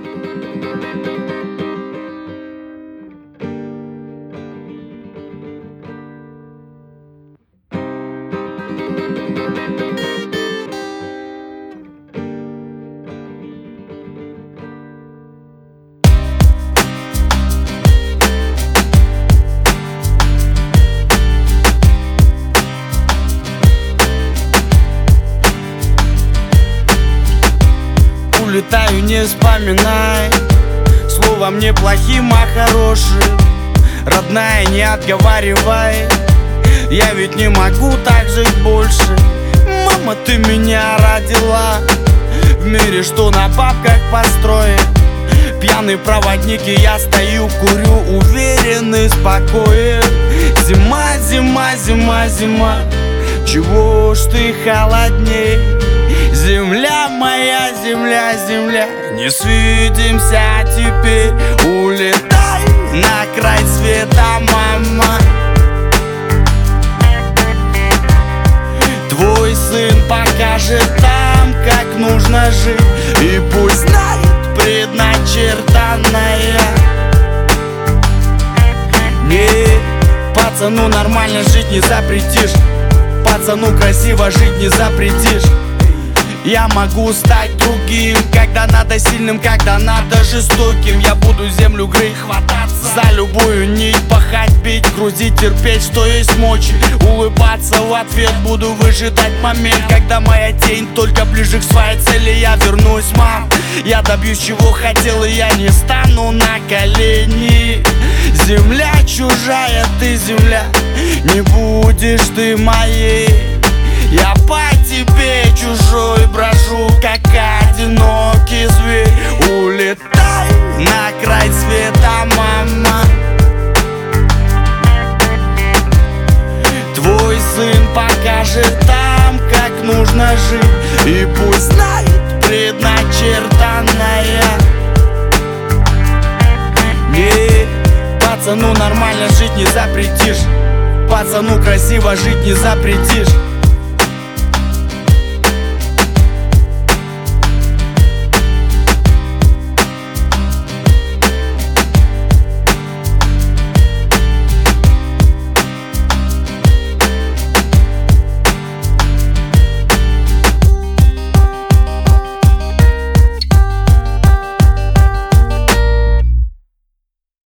Улетаю, не вспоминай слова мне плохим, а хорошим. Родная, не отговаривай, я ведь не могу так жить больше. Мама, ты меня родила в мире, что на бабках построен. Пьяный проводник, и я стою, курю, уверенный, спокоен. Зима, зима, зима, зима, чего ж ты холодней? Земля моя, земля, земля, не свидимся теперь. Улетай на край света, мама. Твой сын покажет там, как нужно жить, и пусть знает предначертанное. Не, пацану нормально жить не запретишь, пацану красиво жить не запретишь. Я могу стать другим, когда надо сильным, когда надо жестоким. Я буду землю грызть, хвататься за любую нить, пахать, бить, грузить, терпеть, что есть мочи. Улыбаться в ответ, буду выжидать момент, когда моя тень только ближе к своей цели. Я вернусь, мам, я добьюсь чего хотел, и я не стану на колени. Земля чужая, ты земля, не будешь ты моей. Я по тебе чужой брожу, как одинокий зверь. Улетай на край света, мама. Твой сын покажет там, как нужно жить, и пусть знает предначертанное. Не, пацану нормально жить не запретишь, пацану красиво жить не запретишь.